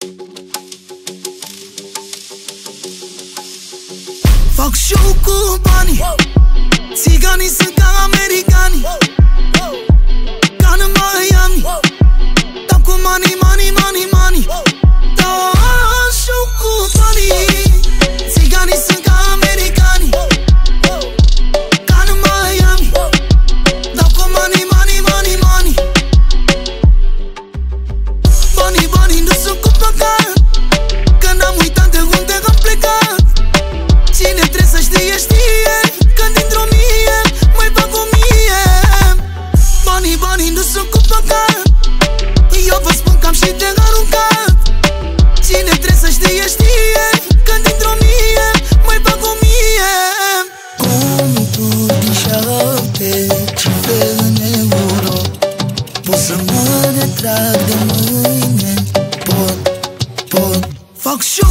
Fac show cu banii, țiganii sunt ca americanii, ca în Miami. Dau cu money, money, money, money. Dau show cu banii, țiganii sunt ca americanii, ca în Miami. Dau cu money, money, money, money. Banii, banii nu sunt cu păcat, că n-am uitat de unde am plecat. Cine trebuie să știe, știe, când dintr-o mie mai fac 1000. Banii, banii nu sunt cu păcat, eu vă spun că am și de aruncat. Cine trebuie să știe, știe, când dintr-o mie mai fac 1000. Conturi din 7, cifre în euro, pot să mă retrag de mâine. Pot, fac show